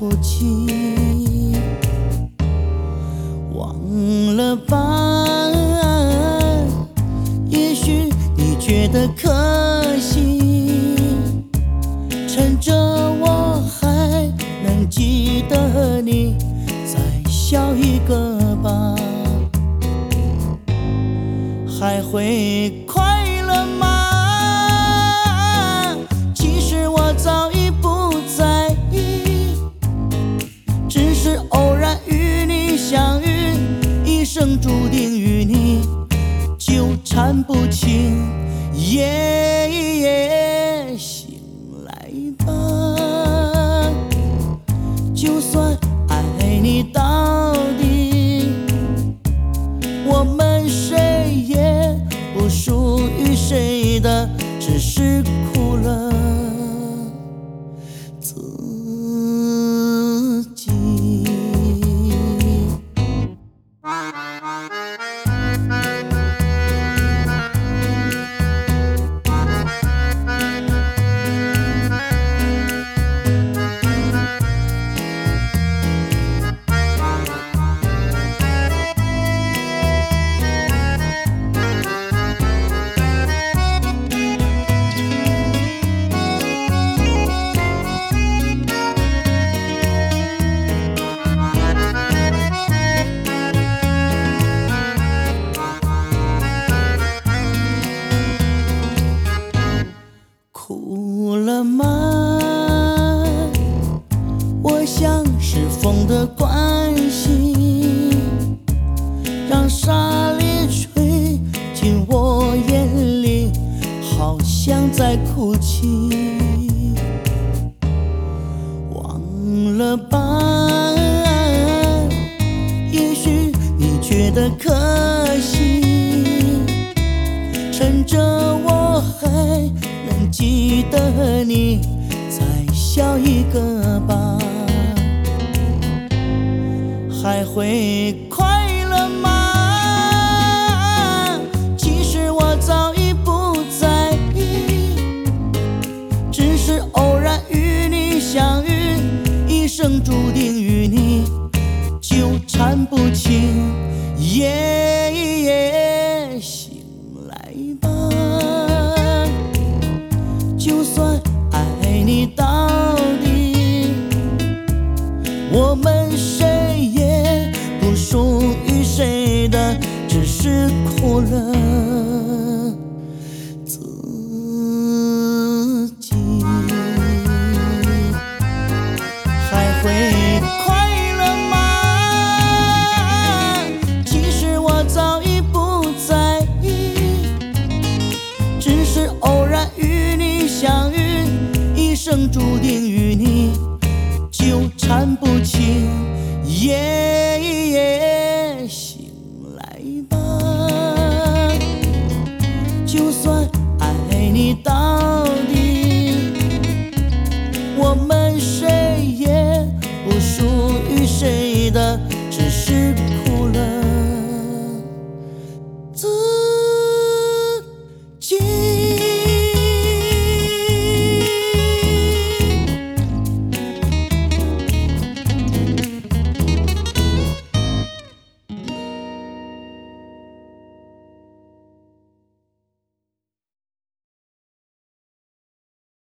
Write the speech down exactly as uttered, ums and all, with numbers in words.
哭泣。忘了吧，也许你觉得可惜，趁着我还能记得你，再笑一个吧。还会快乐吗？其实我早已不在意，只是偶然与你相遇，一生注定与你纠缠不清。夜夜醒来吧，就算爱你到底，我们谁也不属于谁的，只是苦了自己。哭了吗？我想是风的关系，让沙粒吹进我眼里，好像在哭泣。忘了吧，也许你觉得可惜，趁着我还能记得你，再笑一个吧。还会快乐吗？其实我早已不在意，只是偶然与你相遇，一生注定与你纠缠不清。夜夜醒来吧，就算爱你到底，我们谁也不属于谁的，只是苦了自己。还会快乐吗？其实我早已不在意，只是偶然与你相遇，一生注定与你纠缠不清。夜